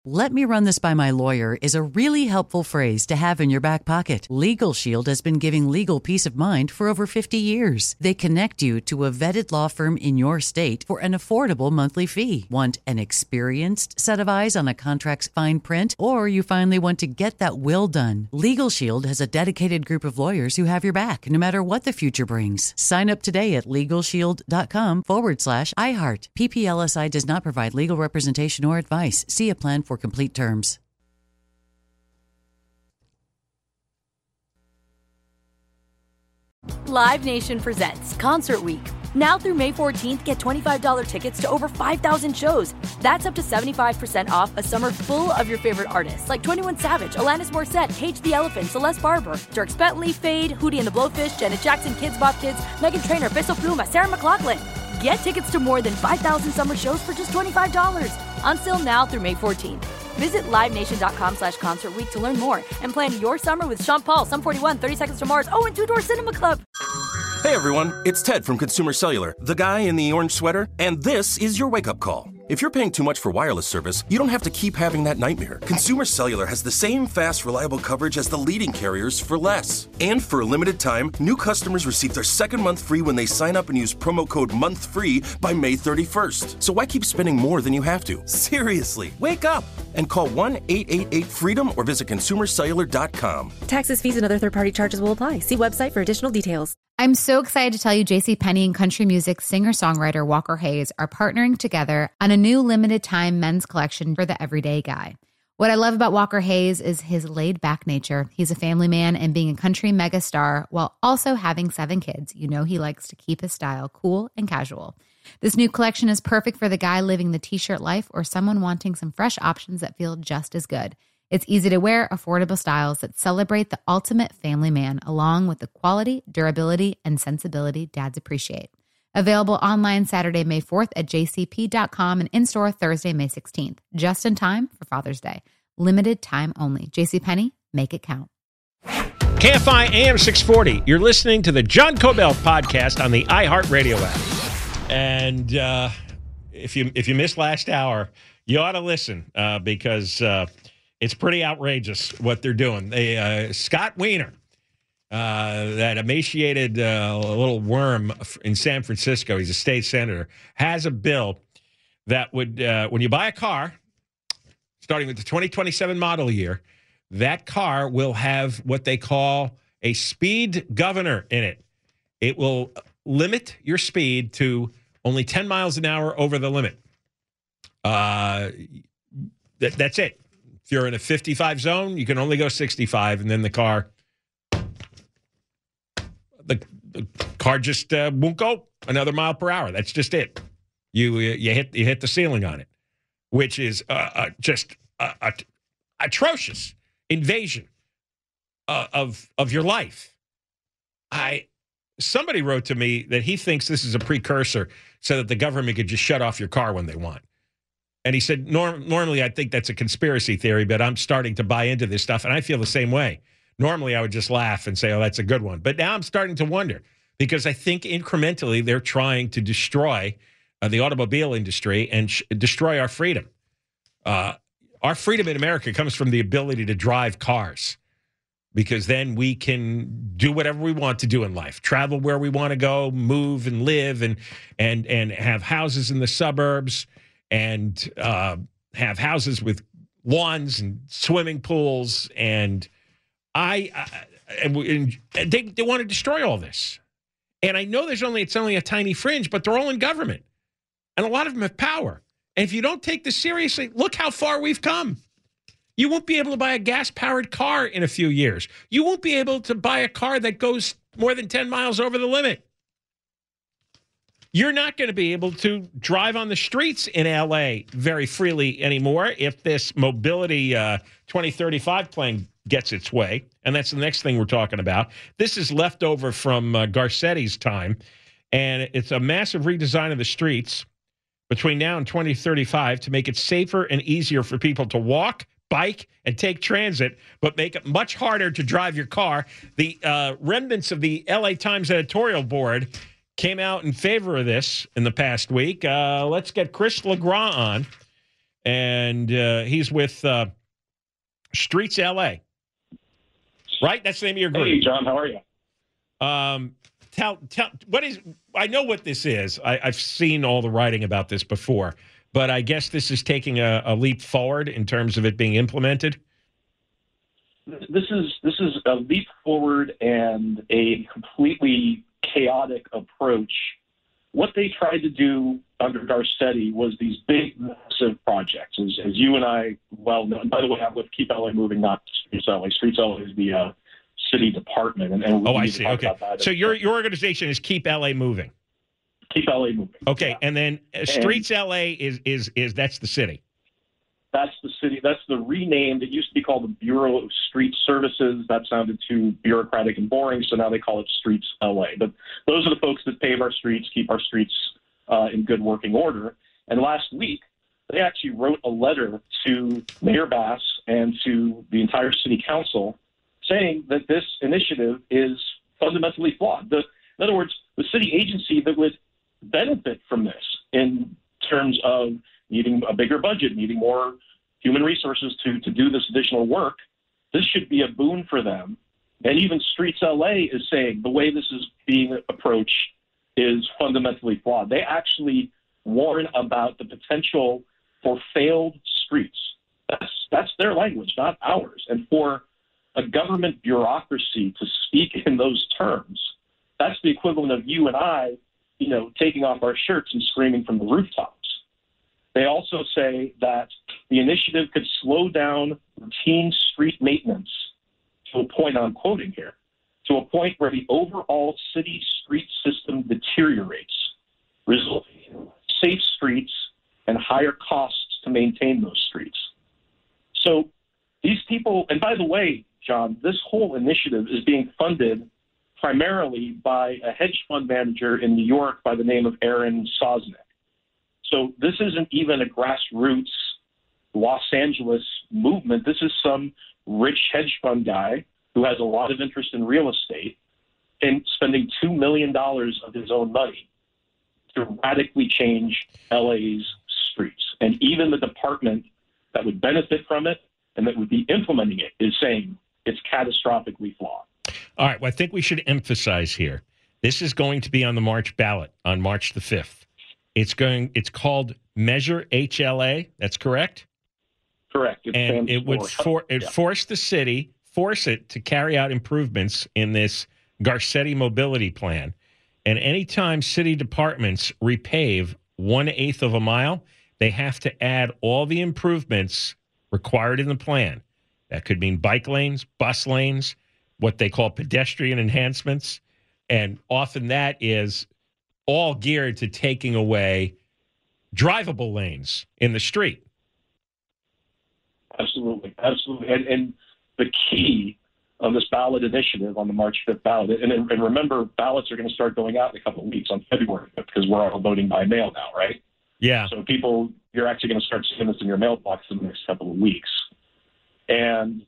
"Let me run this by my lawyer" is a really helpful phrase to have in your back pocket. Legal Shield has been giving legal peace of mind for over 50 years. They connect you to a vetted law firm in your state for an affordable monthly fee. Want an experienced set of eyes on a contract's fine print? Or you finally want to get that will done? Legal Shield has a dedicated group of lawyers who have your back, no matter what the future brings. Sign up today at LegalShield.com/iHeart. PPLSI does not provide legal representation or advice. See a plan for complete terms. Live Nation presents Concert Week. Now through May 14th, get $25 tickets to over 5,000 shows. That's up to 75% off a summer full of your favorite artists like 21 Savage, Alanis Morissette, Cage the Elephant, Celeste Barber, Dierks Bentley, Fade, Hootie and the Blowfish, Janet Jackson, Kidz Bop Kids, Meghan Trainor, Peso Pluma, Sarah McLachlan. Get tickets to more than 5,000 summer shows for just $25. Until now through May 14th. Visit LiveNation.com/Concert Week to learn more and plan your summer with Sean Paul, Sum 41, 30 Seconds to Mars, and Two Door Cinema Club. Hey everyone, it's Ted from Consumer Cellular, the guy in the orange sweater, and this is your wake-up call. If you're paying too much for wireless service, you don't have to keep having that nightmare. Consumer Cellular has the same fast, reliable coverage as the leading carriers for less. And for a limited time, new customers receive their second month free when they sign up and use promo code MONTHFREE by May 31st. So why keep spending more than you have to? Seriously, wake up and call 1-888-FREEDOM or visit consumercellular.com. Taxes, fees, and other third-party charges will apply. See website for additional details. I'm so excited to tell you JCPenney and country music singer-songwriter Walker Hayes are partnering together on a new limited-time men's collection for the everyday guy. What I love about Walker Hayes is his laid-back nature. He's a family man, and being a country megastar while also having 7 kids, you know he likes to keep his style cool and casual. This new collection is perfect for the guy living the t-shirt life or someone wanting some fresh options that feel just as good. It's easy to wear, affordable styles that celebrate the ultimate family man, along with the quality, durability, and sensibility dads appreciate. Available online Saturday, May 4th at jcp.com and in-store Thursday, May 16th. Just in time for Father's Day. Limited time only. JCPenney, make it count. KFI AM 640. You're listening to the John Cobell podcast on the iHeartRadio app. And if you missed last hour, you ought to listen because it's pretty outrageous what they're doing. Scott Wiener, that emaciated little worm in San Francisco, he's a state senator, has a bill that would, when you buy a car, starting with the 2027 model year, that car will have what they call a speed governor in it. It will limit your speed to only 10 miles an hour over the limit. That's it. If you're in a 55 zone, you can only go 65, and then the car just won't go another mile per hour. That's just it. You hit the ceiling on it, which is just atrocious invasion of your life. Somebody wrote to me that he thinks this is a precursor so that the government could just shut off your car when they want. And he said, normally I think that's a conspiracy theory, but I'm starting to buy into this stuff, and I feel the same way. Normally I would just laugh and say, oh, that's a good one. But now I'm starting to wonder, because I think incrementally they're trying to destroy the automobile industry and destroy our freedom. Our freedom in America comes from the ability to drive cars, because then we can do whatever we want to do in life, travel where we want to go, move and live, and have houses in the suburbs, and have houses with lawns and swimming pools, and they want to destroy all this. And I know it's only a tiny fringe, but they're all in government, and a lot of them have power. And if you don't take this seriously, look how far we've come. You won't be able to buy a gas-powered car in a few years. You won't be able to buy a car that goes more than 10 miles over the limit. You're not going to be able to drive on the streets in L.A. very freely anymore if this Mobility 2035 plan gets its way, and that's the next thing we're talking about. This is left over from Garcetti's time, and it's a massive redesign of the streets between now and 2035 to make it safer and easier for people to walk, bike, and take transit, but make it much harder to drive your car. The remnants of the LA Times editorial board came out in favor of this in the past week. Let's get Chris LeGrand on, and he's with Streets LA. Right? That's the name of your group. Hey, John, how are you? Tell what is, I know what this is. I've seen all the writing about this before, but I guess this is taking a leap forward in terms of it being implemented. This is a leap forward and a completely chaotic approach. What they tried to do under Garcetti was these big, massive projects, as you and I well know. And by the way, I'm with Keep LA Moving, not Streets LA. Streets LA is the city department. And I see. Okay. So your organization is Keep LA Moving. Keep LA Moving. Okay, yeah. And then Streets LA is that's the city. That's the city. That's the rename. It used to be called the Bureau of Street Services. That sounded too bureaucratic and boring, so now they call it Streets LA. But those are the folks that pave our streets, keep our streets in good working order. And last week, they actually wrote a letter to Mayor Bass and to the entire city council saying that this initiative is fundamentally flawed. In other words, the city agency that would benefit from this in terms of needing a bigger budget, needing more human resources to do this additional work, this should be a boon for them. And even Streets LA is saying the way this is being approached is fundamentally flawed. They actually warn about the potential for failed streets. That's their language, not ours. And for a government bureaucracy to speak in those terms, that's the equivalent of you and I, taking off our shirts and screaming from the rooftops. They also say that the initiative could slow down routine street maintenance to a point, I'm quoting here, to a point where the overall city street system deteriorates, resulting in safe streets and higher costs to maintain those streets. So these people, and by the way, John, this whole initiative is being funded primarily by a hedge fund manager in New York by the name of Aaron Sosnick. So this isn't even a grassroots Los Angeles movement. This is some rich hedge fund guy who has a lot of interest in real estate and spending $2 million of his own money to radically change LA's streets. And even the department that would benefit from it and that would be implementing it is saying it's catastrophically flawed. All right. Well, I think we should emphasize here, this is going to be on the March ballot on March the 5th. It's called Measure HLA. That's correct? Correct. And it would force the city, force it to carry out improvements in this Garcetti mobility plan. And anytime city departments repave 1/8 of a mile, they have to add all the improvements required in the plan. That could mean bike lanes, bus lanes, what they call pedestrian enhancements. And often that is all geared to taking away drivable lanes in the street. Absolutely. Absolutely. And the key of this ballot initiative on the March 5th ballot, and remember, ballots are going to start going out in a couple of weeks on February 5th because we're all voting by mail now, right? Yeah. So you're actually going to start seeing this in your mailbox in the next couple of weeks. And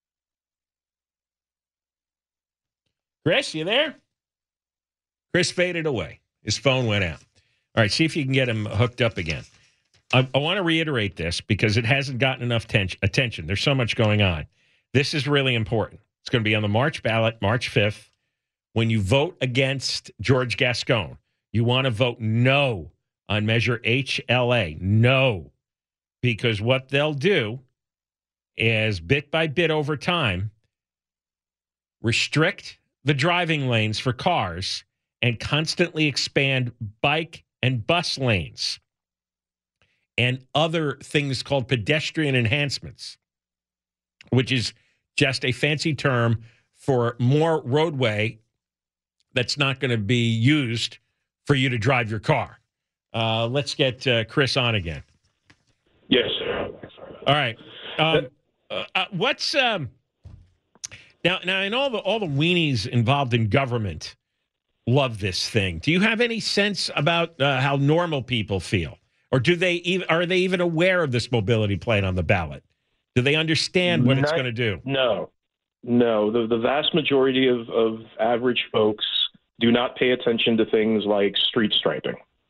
Chris, you there? Chris faded away. His phone went out. All right, see if you can get him hooked up again. I want to reiterate this because it hasn't gotten enough attention. There's so much going on. This is really important. It's going to be on the March ballot, March 5th. When you vote against George Gascon, you want to vote no on Measure HLA. No. Because what they'll do is bit by bit over time, restrict the driving lanes for cars and constantly expand bike and bus lanes and other things called pedestrian enhancements, which is just a fancy term for more roadway that's not going to be used for you to drive your car. Let's get Chris on again. Yes, sir. All right. What's now? And all the weenies involved in government love this thing. Do you have any sense about how normal people feel, or are they even aware of this mobility plan on the ballot? Do they understand what it's going to do? No. The vast majority of average folks do not pay attention to things like street striping.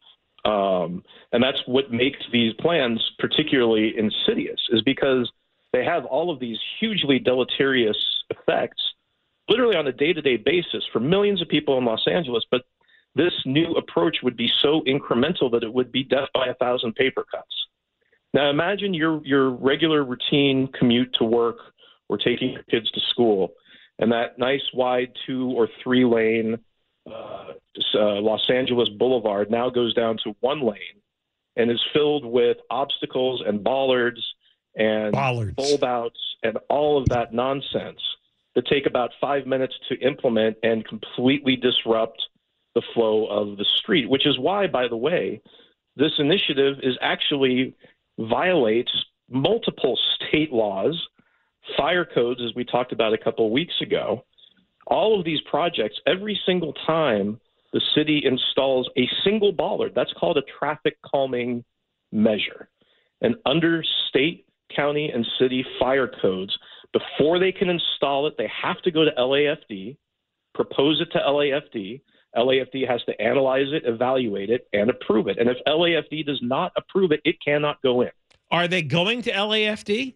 And that's what makes these plans particularly insidious, is because they have all of these hugely deleterious effects literally on a day-to-day basis for millions of people in Los Angeles. But this new approach would be so incremental that it would be death by 1,000 paper cuts. Now imagine your regular routine commute to work or taking your kids to school, and that nice wide 2 or 3 lane Los Angeles Boulevard now goes down to 1 lane and is filled with obstacles and bollards and bulb outs and all of that nonsense that take about 5 minutes to implement and completely disrupt the flow of the street, which is why, by the way, this initiative is actually violates multiple state laws, fire codes, as we talked about a couple of weeks ago. All of these projects, every single time the city installs a single bollard, that's called a traffic calming measure. And under state, county, and city fire codes, before they can install it, they have to go to LAFD, propose it to LAFD. LAFD has to analyze it, evaluate it, and approve it. And if LAFD does not approve it, it cannot go in. Are they going to LAFD?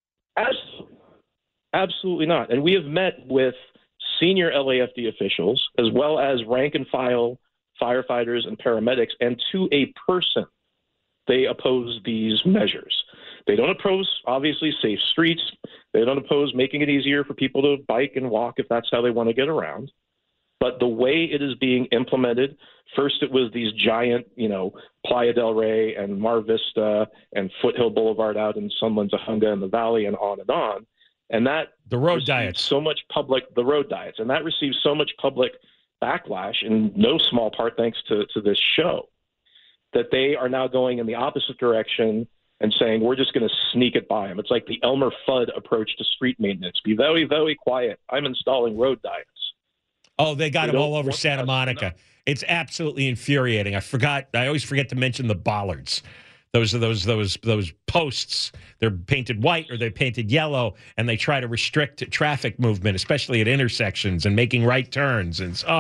Absolutely not. And we have met with senior LAFD officials, as well as rank and file firefighters and paramedics, and to a person, they oppose these measures. They don't oppose, obviously, safe streets. They don't oppose making it easier for people to bike and walk if that's how they want to get around. But the way it is being implemented, first it was these giant, Playa del Rey and Mar Vista and Foothill Boulevard out in Sunland, Zahunga in the Valley, and on and on. And that the road diets, the road diets, and that received so much public backlash, in no small part thanks to this show, that they are now going in the opposite direction and saying we're just going to sneak it by them. It's like the Elmer Fudd approach to street maintenance: be very, very quiet. I'm installing road diets. Oh, they got them all over Santa Monica. It's absolutely infuriating. I always forget to mention the bollards. Those posts. They're painted white or they're painted yellow, and they try to restrict traffic movement, especially at intersections and making right turns. And it's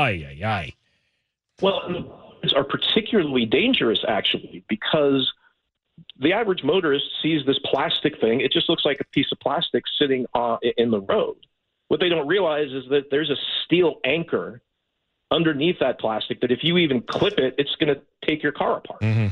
Well, these are particularly dangerous, actually, because the average motorist sees this plastic thing. It just looks like a piece of plastic sitting in the road. What they don't realize is that there's a steel anchor underneath that plastic that if you even clip it, it's going to take your car apart. Mm-hmm.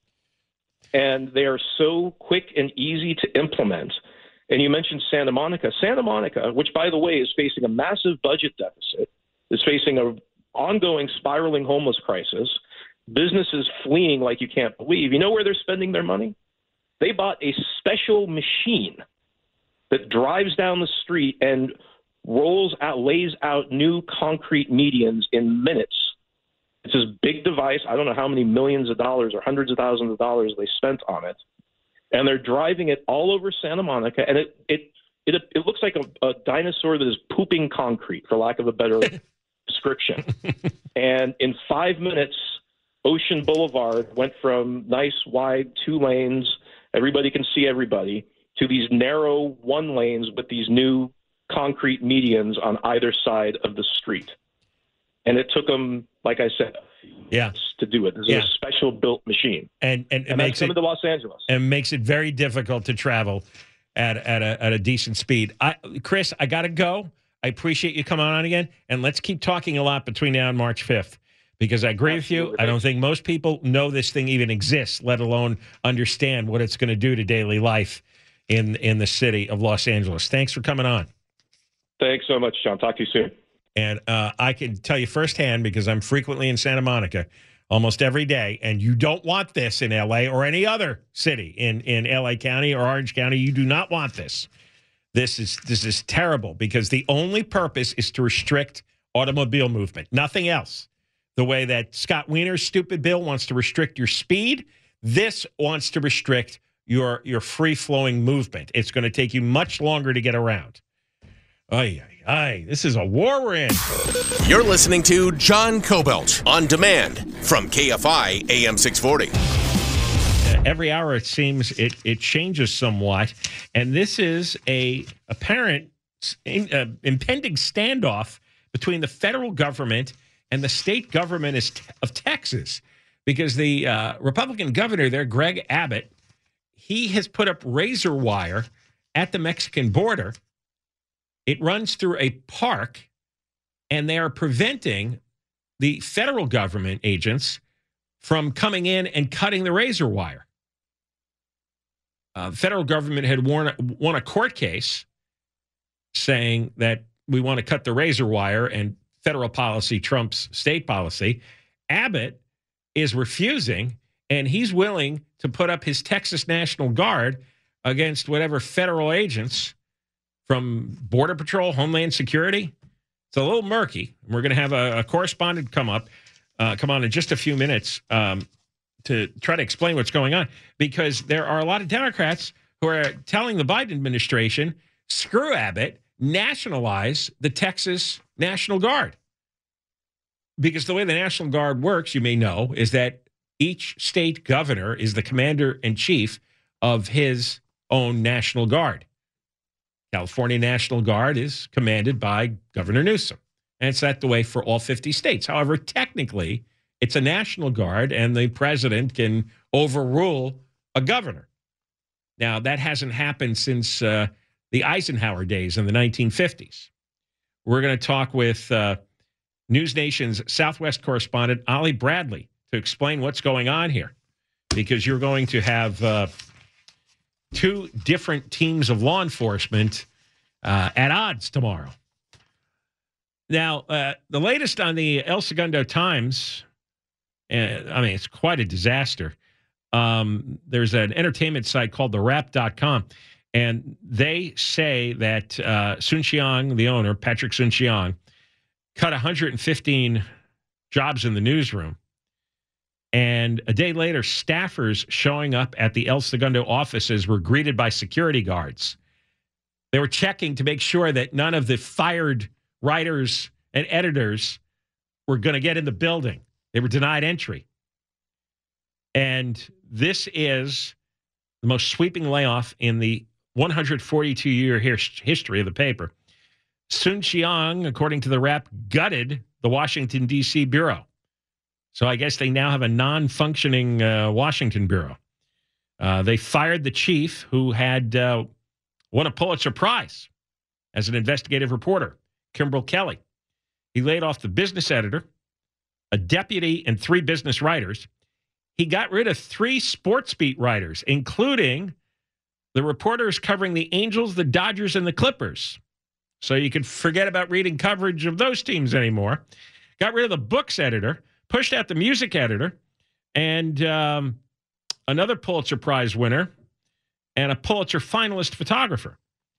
And they are so quick and easy to implement. And you mentioned Santa Monica. Santa Monica, which, by the way, is facing a massive budget deficit, is facing an ongoing spiraling homeless crisis, businesses fleeing like you can't believe. You know where they're spending their money? They bought a special machine that drives down the street and lays out new concrete medians in minutes. It's this big device. I don't know how many millions of dollars or hundreds of thousands of dollars they spent on it. And they're driving it all over Santa Monica. And it looks like a dinosaur that is pooping concrete, for lack of a better description. And in 5 minutes, Ocean Boulevard went from nice, wide 2 lanes, everybody can see everybody, to these narrow 1 lanes with these new concrete medians on either side of the street. And it took them, like I said, to do it. This is a special built machine. And it makes it to Los Angeles. And makes it very difficult to travel at a decent speed. Chris, I got to go. I appreciate you coming on again. And let's keep talking a lot between now and March 5th. Because I agree with you. I don't think most people know this thing even exists, let alone understand what it's going to do to daily life in the city of Los Angeles. Thanks for coming on. Thanks so much, John. Talk to you soon. And I can tell you firsthand, because I'm frequently in Santa Monica almost every day, and you don't want this in L.A. or any other city in L.A. County or Orange County. You do not want this. This is terrible, because the only purpose is to restrict automobile movement, nothing else. The way that Scott Wiener's stupid bill wants to restrict your speed, this wants to restrict your free-flowing movement. It's going to take you much longer to get around. This is a war we're in. You're listening to John Cobelt on demand from KFI AM 640. Every hour, it seems, it changes somewhat. And this is a apparent impending standoff between the federal government and the state government of Texas. because the Republican governor there, Greg Abbott, he has put up razor wire at the Mexican border. It runs through a park, and they are preventing the federal government agents from coming in and cutting the razor wire. The federal government had won a court case saying that we want to cut the razor wire, and federal policy trumps state policy. Abbott is refusing, and he's willing to put up his Texas National Guard against whatever federal agents from Border Patrol, Homeland Security. It's a little murky. We're going to have a correspondent come on in just a few minutes to try to explain what's going on, because there are a lot of Democrats who are telling the Biden administration, screw Abbott, nationalize the Texas National Guard. Because the way the National Guard works, you may know, is that each state governor is the commander-in-chief of his own National Guard. California National Guard is commanded by Governor Newsom. And it's that the way for all 50 states. However, technically, it's a National Guard, and the president can overrule a governor. Now, that hasn't happened since the Eisenhower days in the 1950s. We're going to talk with News Nation's Southwest correspondent, Ollie Bradley, to explain what's going on here, because you're going to have two different teams of law enforcement at odds tomorrow. Now, the latest on the El Segundo Times, it's quite a disaster. There's an entertainment site called TheWrap.com, and they say that Soon-Shiong, the owner, Patrick Soon-Shiong, cut 115 jobs in the newsroom. And a day later, staffers showing up at the El Segundo offices were greeted by security guards. They were checking to make sure that none of the fired writers and editors were going to get in the building. They were denied entry. And this is the most sweeping layoff in the 142-year history of the paper. Soon-Shiong, according to The Wrap, gutted the Washington, D.C. bureau. So I guess they now have a non-functioning Washington bureau. They fired the chief, who had won a Pulitzer Prize as an investigative reporter, Kimbrell Kelly. He laid off the business editor, a deputy, and 3 business writers. He got rid of 3 sports beat writers, including the reporters covering the Angels, the Dodgers, and the Clippers. So you could forget about reading coverage of those teams anymore. Got rid of the books editor, pushed out the music editor, and another Pulitzer Prize winner, and a Pulitzer finalist photographer.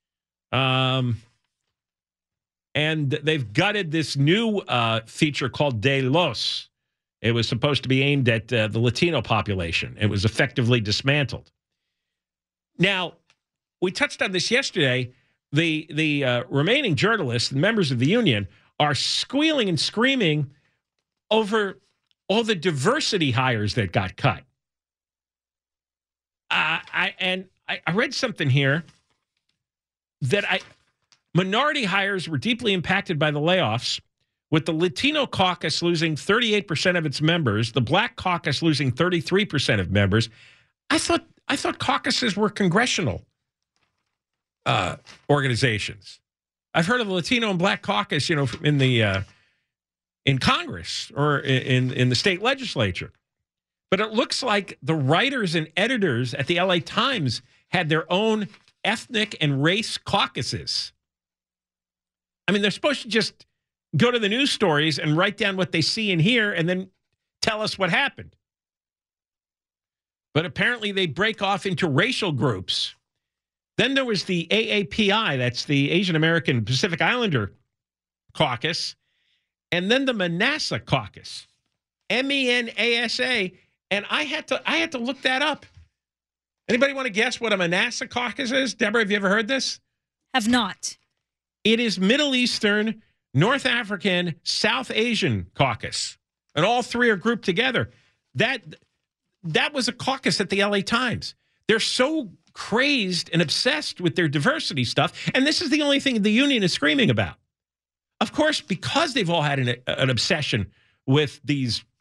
And they've gutted this new feature called De Los. It was supposed to be aimed at the Latino population. It was effectively dismantled. Now, we touched on this yesterday. The remaining journalists and members of the union are squealing and screaming over all the diversity hires that got cut. I read something here that minority hires were deeply impacted by the layoffs, with the Latino caucus losing 38% of its members, the Black caucus losing 33% of members. I thought caucuses were congressional organizations. I've heard of the Latino and Black caucus, in Congress or in the state legislature. But it looks like the writers and editors at the LA Times had their own ethnic and race caucuses. I mean, they're supposed to just go to the news stories and write down what they see and hear and then tell us what happened. But apparently they break off into racial groups. Then there was the AAPI, that's the Asian American Pacific Islander caucus, and then the Manasseh caucus, MENASA, and I had to look that up. Anybody want to guess what a Manasseh caucus is? Deborah, have you ever heard this? Have not. It is Middle Eastern, North African, South Asian caucus, and all 3 are grouped together. That was a caucus at the LA Times. They're so crazed and obsessed with their diversity stuff, and this is the only thing the union is screaming about. Of course, because they've all had an obsession with these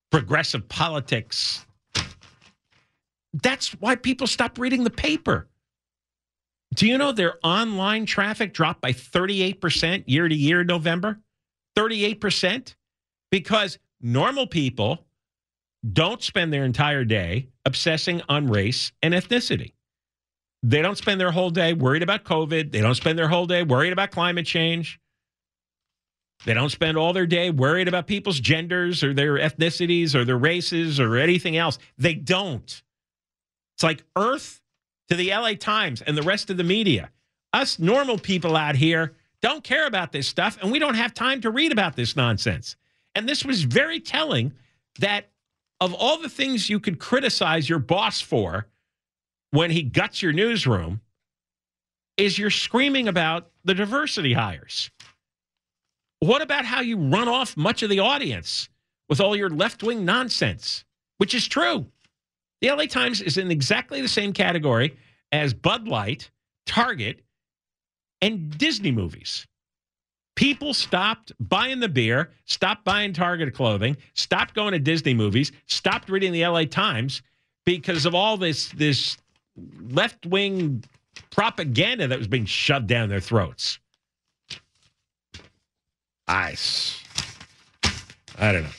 progressive politics. That's why people stopped reading the paper. Do you know their online traffic dropped by 38% year to year in November? 38%? Because normal people don't spend their entire day obsessing on race and ethnicity. They don't spend their whole day worried about COVID. They don't spend their whole day worried about climate change. They don't spend all their day worried about people's genders or their ethnicities or their races or anything else. They don't. It's like Earth to the LA Times and the rest of the media. Us normal people out here don't care about this stuff, and we don't have time to read about this nonsense. And this was very telling that of all the things you could criticize your boss for when he guts your newsroom, is you're screaming about the diversity hires. What about how you run off much of the audience with all your left-wing nonsense, which is true? The LA Times is in exactly the same category as Bud Light, Target, and Disney movies. People stopped buying the beer, stopped buying Target clothing, stopped going to Disney movies, stopped reading the LA Times because of all this left-wing propaganda that was being shoved down their throats. I don't know.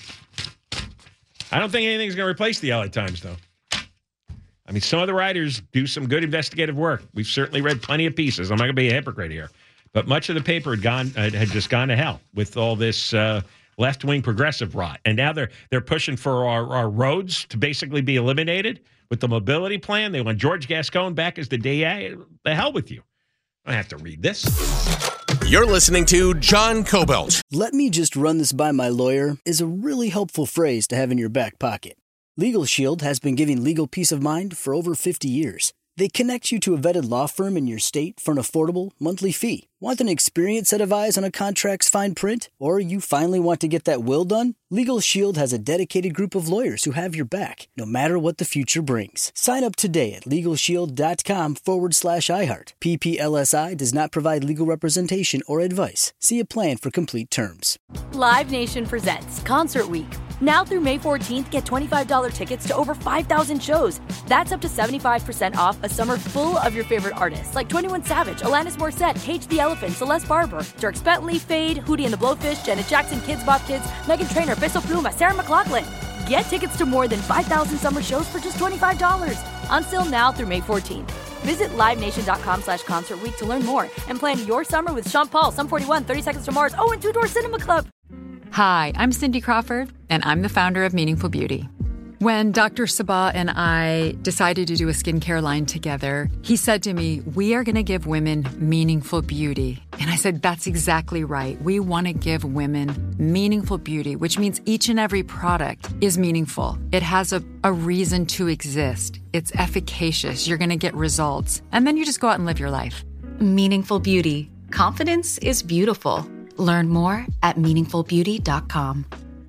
I don't think anything's going to replace the LA Times, though. I mean, some of the writers do some good investigative work. We've certainly read plenty of pieces. I'm not going to be a hypocrite here. But much of the paper had just gone to hell with all this left-wing progressive rot. And now they're pushing for our roads to basically be eliminated with the mobility plan. They want George Gascon back as the DA. The hell with you. I don't have to read this. You're listening to John Kobylt. "Let me just run this by my lawyer" is a really helpful phrase to have in your back pocket. Legal Shield has been giving legal peace of mind for over 50 years. They connect you to a vetted law firm in your state for an affordable monthly fee. Want an experienced set of eyes on a contract's fine print? Or you finally want to get that will done? Legal Shield has a dedicated group of lawyers who have your back, no matter what the future brings. Sign up today at LegalShield.com/iHeart. PPLSI does not provide legal representation or advice. See a plan for complete terms. Live Nation presents Concert Week. Now through May 14th, get $25 tickets to over 5,000 shows. That's up to 75% off a summer full of your favorite artists like 21 Savage, Alanis Morissette, Cage the Elephant, Celeste Barber, Dierks Bentley, Fade, Hootie and the Blowfish, Janet Jackson, Kids Bop Kids, Meghan Trainor, Bissell Pluma, Sarah McLachlan. Get tickets to more than 5,000 summer shows for just $25. Until now through May 14th. Visit LiveNation.com/Concert Week to learn more and plan your summer with Sean Paul, Sum 41, 30 Seconds to Mars, and Two Door Cinema Club. Hi, I'm Cindy Crawford, and I'm the founder of Meaningful Beauty. When Dr. Sabah and I decided to do a skincare line together, he said to me, "We are going to give women meaningful beauty." And I said, "That's exactly right. We want to give women meaningful beauty," which means each and every product is meaningful. It has a reason to exist. It's efficacious. You're going to get results. And then you just go out and live your life. Meaningful Beauty. Confidence is beautiful. Learn more at meaningfulbeauty.com.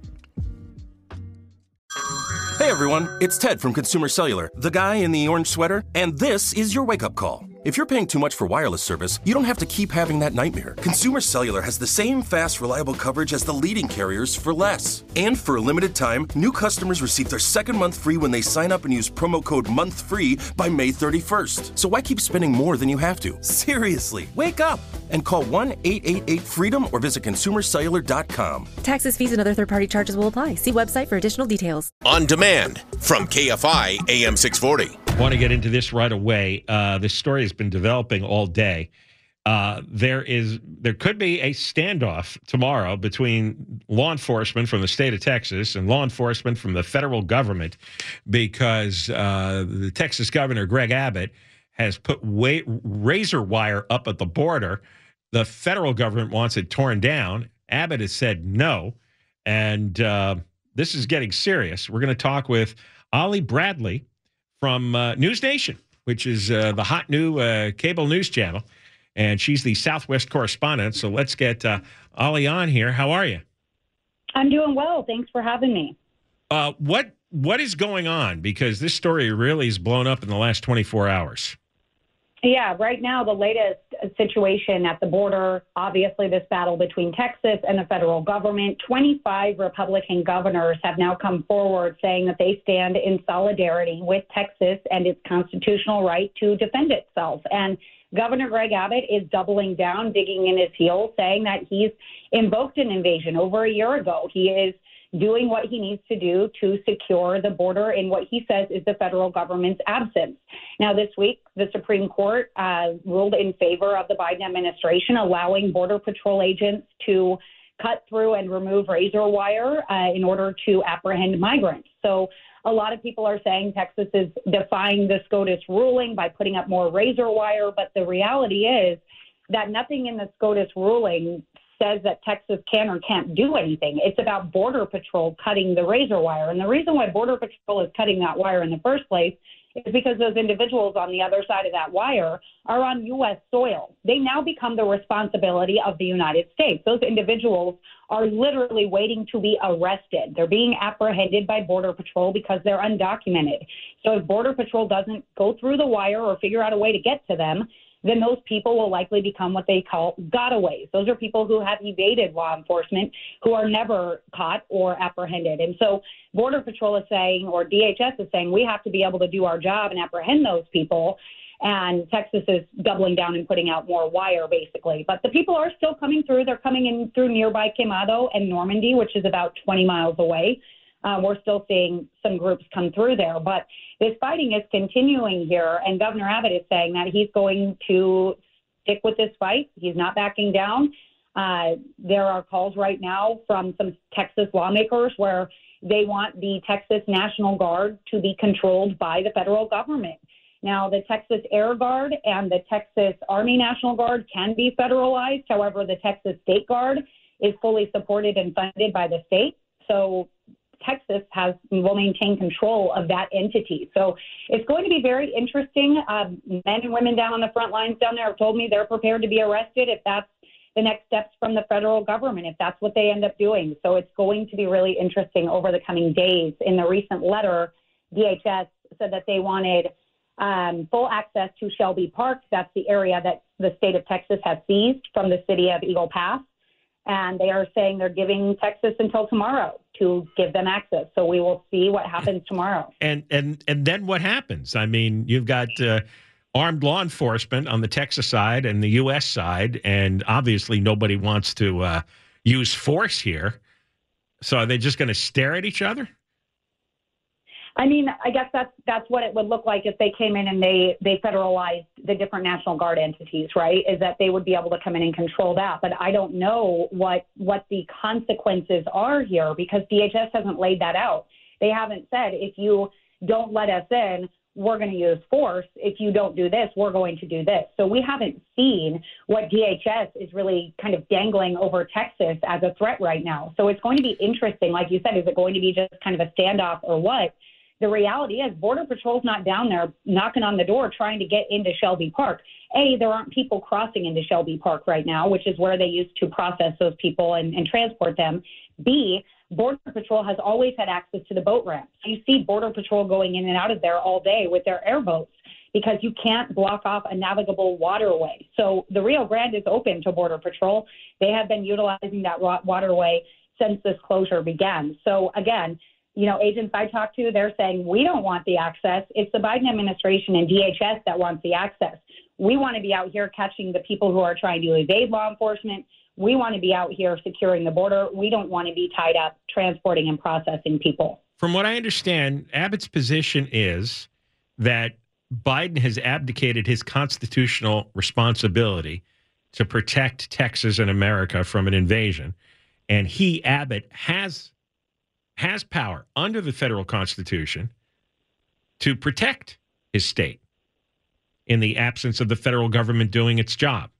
Hey everyone, it's Ted from Consumer Cellular, the guy in the orange sweater, and this is your wake-up call. If you're paying too much for wireless service, you don't have to keep having that nightmare. Consumer Cellular has the same fast, reliable coverage as the leading carriers for less. And for a limited time, new customers receive their second month free when they sign up and use promo code MONTHFREE by May 31st. So why keep spending more than you have to? Seriously, wake up and call 1-888-FREEDOM or visit consumercellular.com. Taxes, fees, and other third-party charges will apply. See website for additional details. On demand from KFI AM 640. Want to get into this right away. This story has been developing all day. There could be a standoff tomorrow between law enforcement from the state of Texas and law enforcement from the federal government because the Texas governor, Greg Abbott, has put razor wire up at the border. The federal government wants it torn down. Abbott has said no, and this is getting serious. We're going to talk with Ollie Bradley from News Nation, which is the hot new cable news channel, and she's the Southwest correspondent. So let's get Ollie on here. How are you? I'm doing well. Thanks for having me. What is going on? Because this story really has blown up in the last 24 hours. Yeah, right now the latest situation at the border, obviously this battle between Texas and the federal government, 25 Republican governors have now come forward saying that they stand in solidarity with Texas and its constitutional right to defend itself. And Governor Greg Abbott is doubling down, digging in his heels, saying that he's invoked an invasion over a year ago. He is doing what he needs to do to secure the border in what he says is the federal government's absence. Now, this week, the Supreme Court ruled in favor of the Biden administration, allowing Border Patrol agents to cut through and remove razor wire in order to apprehend migrants. So a lot of people are saying Texas is defying the SCOTUS ruling by putting up more razor wire, but the reality is that nothing in the SCOTUS ruling says that Texas can or can't do anything. It's about Border Patrol cutting the razor wire. And the reason why Border Patrol is cutting that wire in the first place is because those individuals on the other side of that wire are on U.S. soil. They now become the responsibility of the United States. Those individuals are literally waiting to be arrested. They're being apprehended by Border Patrol because they're undocumented. So if Border Patrol doesn't go through the wire or figure out a way to get to them, then those people will likely become what they call gotaways. Those are people who have evaded law enforcement, who are never caught or apprehended. And so Border Patrol is saying, or DHS is saying, we have to be able to do our job and apprehend those people. And Texas is doubling down and putting out more wire, basically. But the people are still coming through. They're coming in through nearby Quemado and Normandy, which is about 20 miles away. We're still seeing some groups come through there. But this fighting is continuing here, and Governor Abbott is saying that he's going to stick with this fight. He's not backing down. There are calls right now from some Texas lawmakers where they want the Texas National Guard to be controlled by the federal government. Now, the Texas Air Guard and the Texas Army National Guard can be federalized. However, the Texas State Guard is fully supported and funded by the state. So Texas will maintain control of that entity. So it's going to be very interesting. Men and women down on the front lines down there have told me they're prepared to be arrested if that's the next steps from the federal government, if that's what they end up doing. So it's going to be really interesting over the coming days. In the recent letter, DHS said that they wanted full access to Shelby Park. That's the area that the state of Texas has seized from the city of Eagle Pass. And they are saying they're giving Texas until tomorrow to give them access. So we will see what happens tomorrow. And then what happens? I mean, you've got armed law enforcement on the Texas side and the U.S. side, and obviously nobody wants to use force here. So are they just going to stare at each other? I mean, I guess that's what it would look like if they came in and they federalized the different National Guard entities, right? Is that they would be able to come in and control that. But I don't know what the consequences are here because DHS hasn't laid that out. They haven't said, if you don't let us in, we're going to use force. If you don't do this, we're going to do this. So we haven't seen what DHS is really kind of dangling over Texas as a threat right now. So it's going to be interesting. Like you said, is it going to be just kind of a standoff or what? The reality is Border Patrol's not down there knocking on the door trying to get into Shelby Park. A, there aren't people crossing into Shelby Park right now, which is where they used to process those people and transport them. B, Border Patrol has always had access to the boat ramps. You see Border Patrol going in and out of there all day with their airboats because you can't block off a navigable waterway. So the Rio Grande is open to Border Patrol. They have been utilizing that waterway since this closure began. So again, you know, agents I talked to, they're saying we don't want the access. It's the Biden administration and DHS that wants the access. We want to be out here catching the people who are trying to evade law enforcement. We want to be out here securing the border. We don't want to be tied up transporting and processing people. From what I understand, Abbott's position is that Biden has abdicated his constitutional responsibility to protect Texas and America from an invasion. And he, Abbott, has power under the federal Constitution to protect his state in the absence of the federal government doing its job.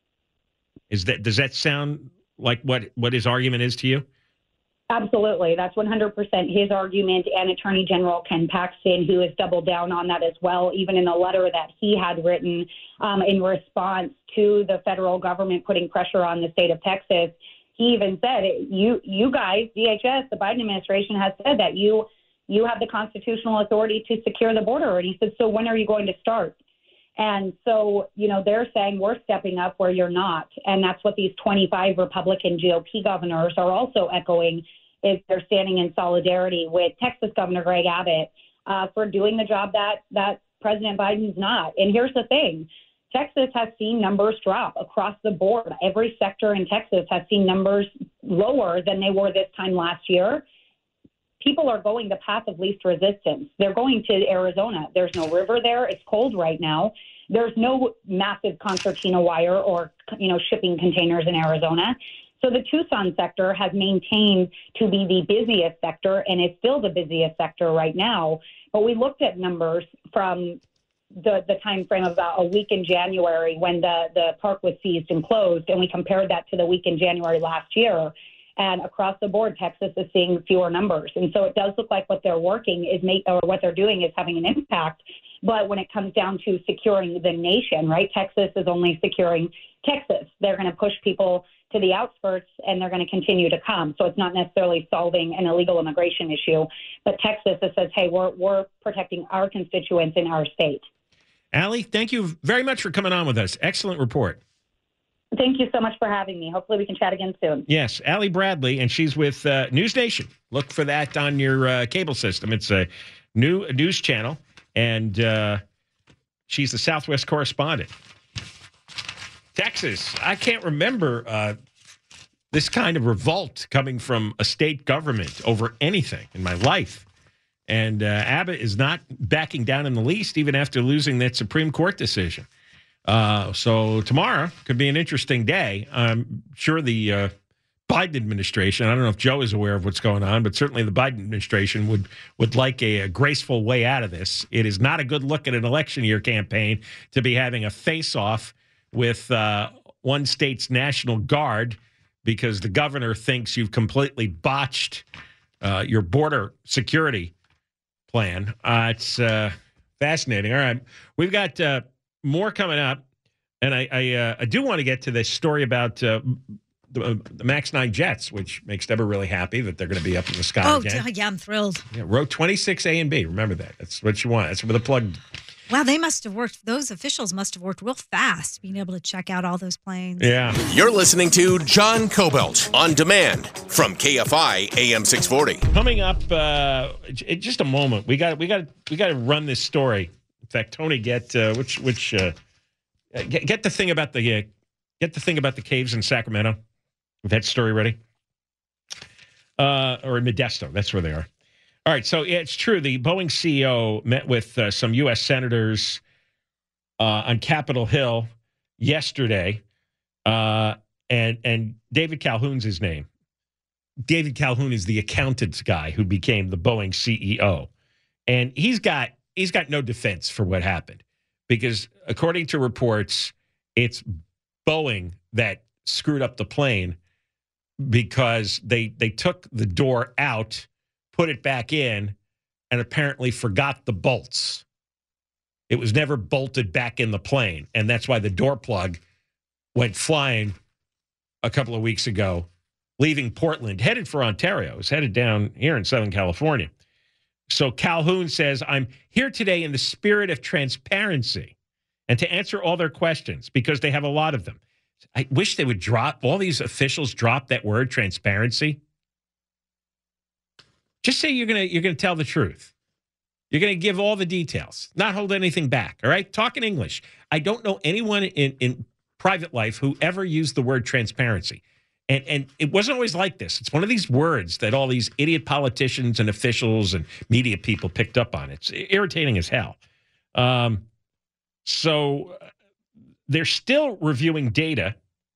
Does that sound like what his argument is to you? Absolutely. That's 100% his argument, and Attorney General Ken Paxton, who has doubled down on that as well, even in a letter that he had written in response to the federal government putting pressure on the state of Texas. He even said, you guys, DHS, the Biden administration has said that you have the constitutional authority to secure the border. And he said, so when are you going to start? And so, they're saying we're stepping up where you're not. And that's what these 25 Republican GOP governors are also echoing, is they're standing in solidarity with Texas Governor Greg Abbott for doing the job that President Biden's not. And here's the thing. Texas has seen numbers drop across the board. Every sector in Texas has seen numbers lower than they were this time last year. People are going the path of least resistance. They're going to Arizona. There's no river there. It's cold right now. There's no massive concertina wire or, shipping containers in Arizona. So the Tucson sector has maintained to be the busiest sector and is still the busiest sector right now. But we looked at numbers from the time frame of about a week in January when the park was seized and closed, and we compared that to the week in January last year. And across the board, Texas is seeing fewer numbers. And so it does look like what they're what they're doing is having an impact. But when it comes down to securing the nation, right, Texas is only securing Texas. They're going to push people to the outskirts, and they're going to continue to come. So it's not necessarily solving an illegal immigration issue. But Texas says, hey, we're protecting our constituents in our state. Allie, thank you very much for coming on with us. Excellent report. Thank you so much for having me. Hopefully we can chat again soon. Yes, Allie Bradley, and she's with News Nation. Look for that on your cable system. It's a news channel, and she's the Southwest correspondent. Texas, I can't remember this kind of revolt coming from a state government over anything in my life. And Abbott is not backing down in the least, even after losing that Supreme Court decision. So tomorrow could be an interesting day. I'm sure the Biden administration, I don't know if Joe is aware of what's going on, but certainly the Biden administration would like a graceful way out of this. It is not a good look at an election year campaign to be having a face-off with one state's National Guard because the governor thinks you've completely botched your border security plan. It's fascinating. All right. We've got more coming up, and I do want to get to this story about the MAX 9 jets, which makes Deborah really happy that they're going to be up in the sky again. Oh, yeah, I'm thrilled. Yeah, row 26A and B. Remember that. That's what you want. That's where the plug. Wow, they must have worked. Those officials must have worked real fast, being able to check out all those planes. Yeah. You're listening to John Cobelt on demand from KFI AM 640. Coming up in just a moment, we got to run this story. In fact, Tony, get the thing about the caves in Sacramento. We've had story ready. Or in Modesto, that's where they are. All right, so it's true. The Boeing CEO met with some U.S. senators on Capitol Hill yesterday, and David Calhoun's his name. David Calhoun is the accountants guy who became the Boeing CEO, and he's got no defense for what happened because, according to reports, it's Boeing that screwed up the plane because they took the door out, put it back in, and apparently forgot the bolts. It was never bolted back in the plane, and that's why the door plug went flying a couple of weeks ago, leaving Portland, headed for Ontario. It was headed down here in Southern California. So Calhoun says, I'm here today in the spirit of transparency and to answer all their questions because they have a lot of them. I wish they would all these officials drop that word transparency. Just say you're gonna tell the truth. You're going to give all the details, not hold anything back, all right? Talk in English. I don't know anyone in private life who ever used the word transparency. And it wasn't always like this. It's one of these words that all these idiot politicians and officials and media people picked up on. It's irritating as hell. So they're still reviewing data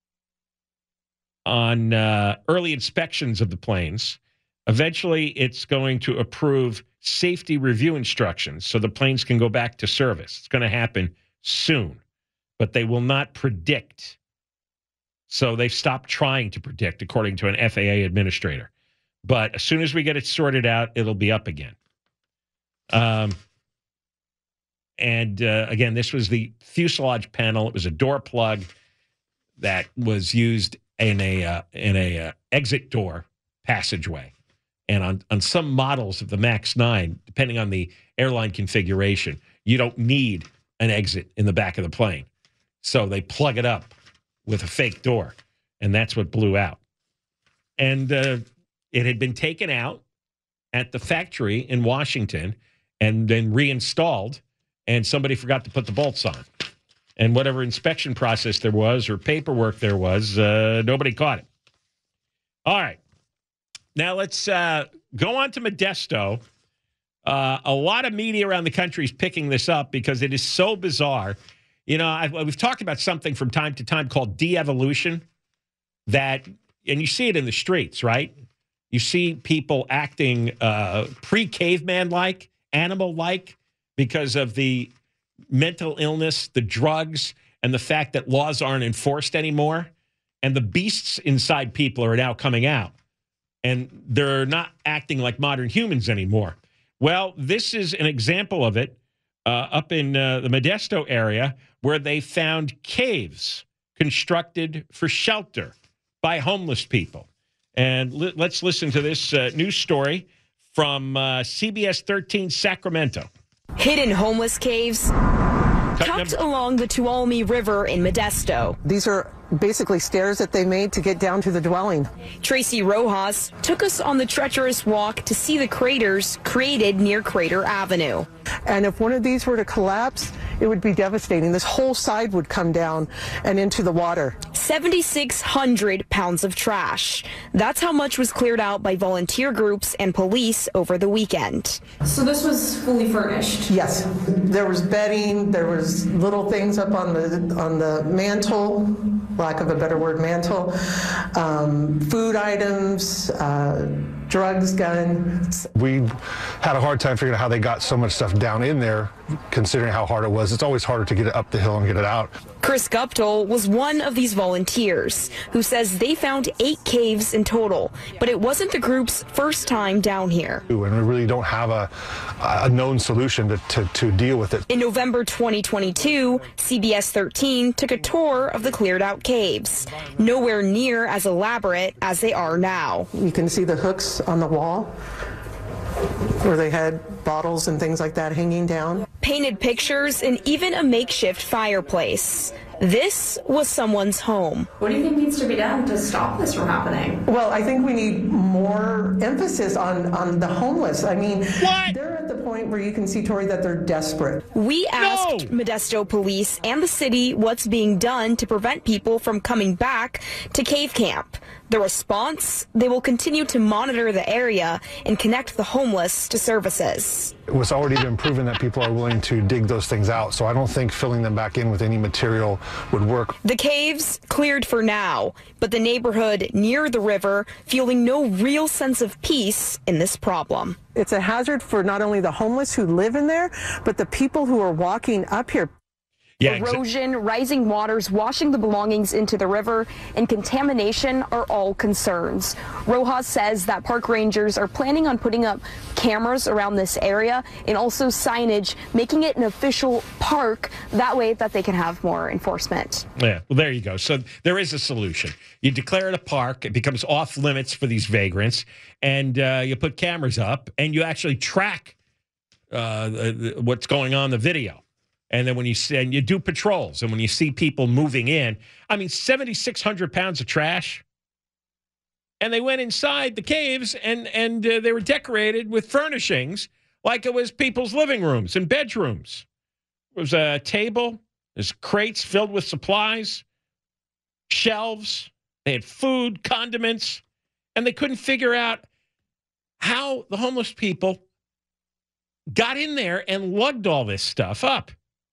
on early inspections of the planes. Eventually, it's going to approve safety review instructions so the planes can go back to service. It's going to happen soon, but they will not predict. So they've stopped trying to predict, according to an FAA administrator. But as soon as we get it sorted out, it'll be up again. Again, this was the fuselage panel. It was a door plug that was used in a exit door passageway. And on some models of the MAX 9, depending on the airline configuration, you don't need an exit in the back of the plane. So they plug it up with a fake door, and that's what blew out. And it had been taken out at the factory in Washington and then reinstalled, and somebody forgot to put the bolts on. And whatever inspection process there was or paperwork there was, nobody caught it. All right. Now let's go on to Modesto. A lot of media around the country is picking this up because it is so bizarre. You know, we've talked about something from time to time called de-evolution, and you see it in the streets, right? You see people acting pre-caveman-like, animal-like, because of the mental illness, the drugs, and the fact that laws aren't enforced anymore. And the beasts inside people are now coming out. And they're not acting like modern humans anymore. Well, this is an example of it up in the Modesto area, where they found caves constructed for shelter by homeless people. And let's listen to this news story from CBS 13 Sacramento. Hidden homeless caves tucked along the Tuolumne River in Modesto. These are basically stairs that they made to get down to the dwelling. Tracy Rojas took us on the treacherous walk to see the craters created near Crater Avenue. And if one of these were to collapse, it would be devastating. This whole side would come down and into the water. 7,600 pounds of trash. That's how much was cleared out by volunteer groups and police over the weekend. So this was fully furnished? Yes. There was bedding, there was little things up on the mantle, lack of a better word, mantle, food items, drugs, guns. We had a hard time figuring out how they got so much stuff down in there, considering how hard it was. It's always harder to get it up the hill and get it out. Chris Guptill was one of these volunteers who says they found 8 caves in total, but it wasn't the group's first time down here. And we really don't have a known solution to deal with it. In November 2022, CBS 13 took a tour of the cleared out caves, nowhere near as elaborate as they are now. You can see the hooks on the wall where they had bottles and things like that hanging down. Painted pictures and even a makeshift fireplace. This was someone's home. What do you think needs to be done to stop this from happening? Well, I think we need more emphasis on the homeless. I mean, they're at the point where you can see, Tori, that they're desperate. We asked Modesto police and the city what's being done to prevent people from coming back to cave camp. The response, they will continue to monitor the area and connect the homeless to services. It was already been proven that people are willing to dig those things out, so I don't think filling them back in with any material would work. The caves cleared for now, but the neighborhood near the river feeling no real sense of peace in this problem. It's a hazard for not only the homeless who live in there, but the people who are walking up here. Yeah, erosion, rising waters washing the belongings into the river, and contamination are all concerns. Rojas says that park rangers are planning on putting up cameras around this area and also signage, making it an official park. That way that they can have more enforcement. Yeah, well, there you go. So there is a solution. You declare it a park. It becomes off limits for these vagrants, and you put cameras up, and you actually track what's going on in the video. And then when you do patrols, and when you see people moving in, I mean, 7,600 pounds of trash. And they went inside the caves, and they were decorated with furnishings like it was people's living rooms and bedrooms. There was a table, there's crates filled with supplies, shelves. They had food, condiments, and they couldn't figure out how the homeless people got in there and lugged all this stuff up.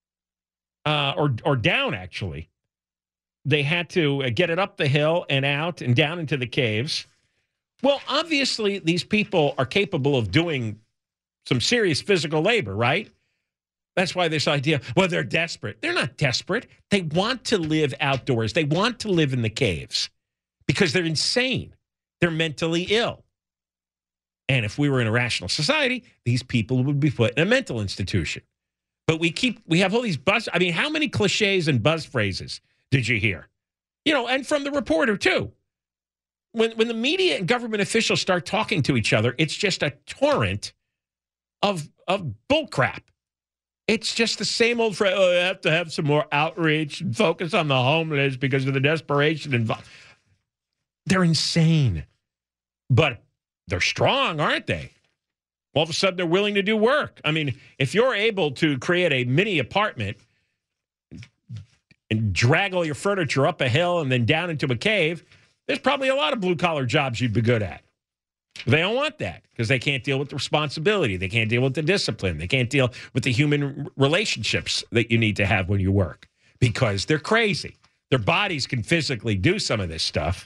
Or down, actually. They had to get it up the hill and out and down into the caves. Well, obviously, these people are capable of doing some serious physical labor, right? That's why this idea, well, they're desperate. They're not desperate. They want to live outdoors. They want to live in the caves because they're insane. They're mentally ill. And if we were in a rational society, these people would be put in a mental institution. But we have all these I mean, how many cliches and buzz phrases did you hear? You know, and from the reporter, too. When the media and government officials start talking to each other, it's just a torrent of bullcrap. It's just the same old phrase, I have to have some more outreach and focus on the homeless because of the desperation involved. They're insane. But they're strong, aren't they? All of a sudden, they're willing to do work. I mean, if you're able to create a mini apartment and drag all your furniture up a hill and then down into a cave, there's probably a lot of blue-collar jobs you'd be good at. They don't want that because they can't deal with the responsibility. They can't deal with the discipline. They can't deal with the human relationships that you need to have when you work because they're crazy. Their bodies can physically do some of this stuff.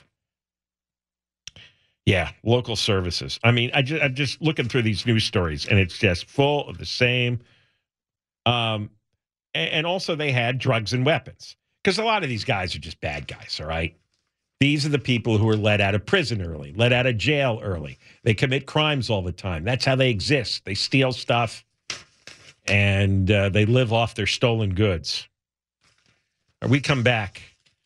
Yeah, local services. I mean, I'm just looking through these news stories, and it's just full of the same. And also they had drugs and weapons because a lot of these guys are just bad guys, all right? These are the people who are let out of prison early, let out of jail early. They commit crimes all the time. That's how they exist. They steal stuff, and they live off their stolen goods. We come back.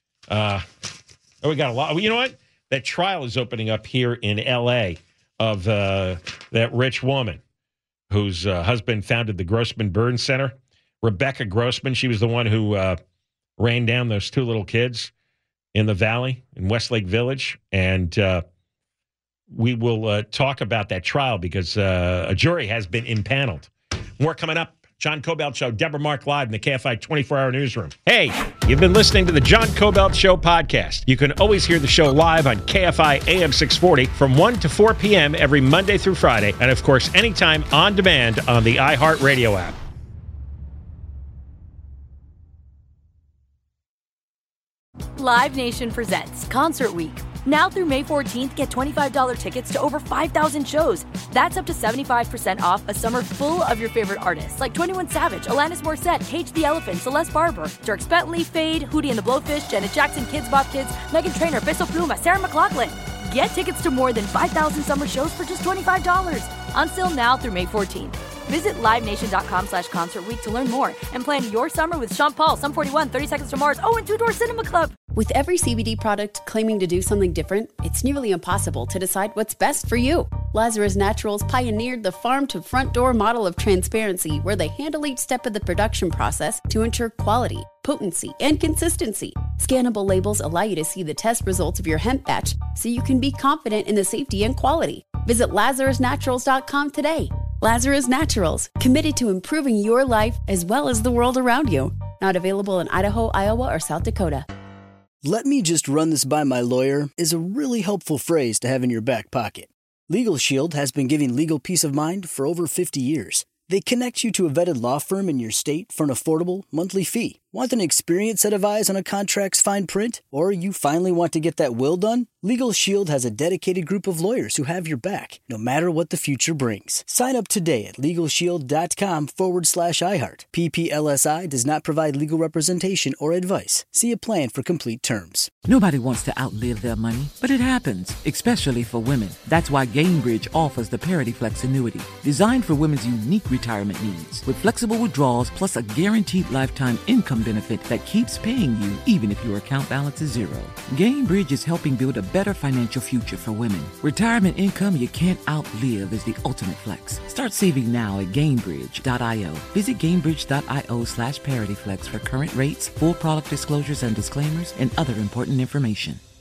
We got a lot. You know what? That trial is opening up here in L.A. of that rich woman whose husband founded the Grossman Burn Center. Rebecca Grossman, she was the one who ran down those two little kids in the valley in Westlake Village. And we will talk about that trial because a jury has been impaneled. More coming up. John Kobylt Show, Deborah Mark Live in the KFI 24-hour newsroom. Hey, you've been listening to the John Kobylt Show podcast. You can always hear the show live on KFI AM 640 from 1 to 4 p.m. every Monday through Friday. And, of course, anytime on demand on the iHeartRadio app. Live Nation presents Concert Week. Now through May 14th, get $25 tickets to over 5,000 shows. That's up to 75% off a summer full of your favorite artists like 21 Savage, Alanis Morissette, Cage the Elephant, Celeste Barber, Dierks Bentley, Fade, Hootie and the Blowfish, Janet Jackson, Kidz Bop Kids, Meghan Trainor, Peso Pluma, Sarah McLachlan. Get tickets to more than 5,000 summer shows for just $25. Until now through May 14th. Visit LiveNation.com/Concert Week to learn more and plan your summer with Sean Paul, Sum 41, 30 Seconds to Mars, and Two Door Cinema Club. With every CBD product claiming to do something different, it's nearly impossible to decide what's best for you. Lazarus Naturals pioneered the farm-to-front-door model of transparency where they handle each step of the production process to ensure quality, potency, and consistency. Scannable labels allow you to see the test results of your hemp batch so you can be confident in the safety and quality. Visit LazarusNaturals.com today. Lazarus Naturals, committed to improving your life as well as the world around you. Not available in Idaho, Iowa, or South Dakota. "Let me just run this by my lawyer" is a really helpful phrase to have in your back pocket. Legal Shield has been giving legal peace of mind for over 50 years. They connect you to a vetted law firm in your state for an affordable monthly fee. Want an experienced set of eyes on a contract's fine print? Or you finally want to get that will done? Legal Shield has a dedicated group of lawyers who have your back, no matter what the future brings. Sign up today at LegalShield.com/iHeart. PPLSI does not provide legal representation or advice. See a plan for complete terms. Nobody wants to outlive their money, but it happens, especially for women. That's why Gainbridge offers the Parity Flex annuity, designed for women's unique retirement needs, with flexible withdrawals plus a guaranteed lifetime income benefit that keeps paying you even if your account balance is zero. Gainbridge is helping build a better financial future for women. Retirement income you can't outlive is the ultimate flex. Start saving now at Gainbridge.io. Visit Gainbridge.io/ParityFlex for current rates, full product disclosures and disclaimers, and other important information.